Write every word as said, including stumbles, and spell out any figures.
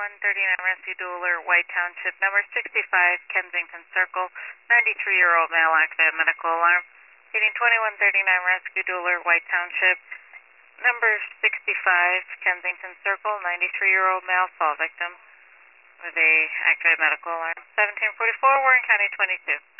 twenty-one thirty-nine Rescue Dueler, White Township, number sixty-five, Kensington Circle, ninety-three-year-old male, activated medical alarm. Reading twenty-one thirty-nine Rescue Dueler, White Township, number sixty-five, Kensington Circle, ninety-three-year-old male, fall victim with a activated medical alarm. seventeen forty-four, Warren County twenty-two.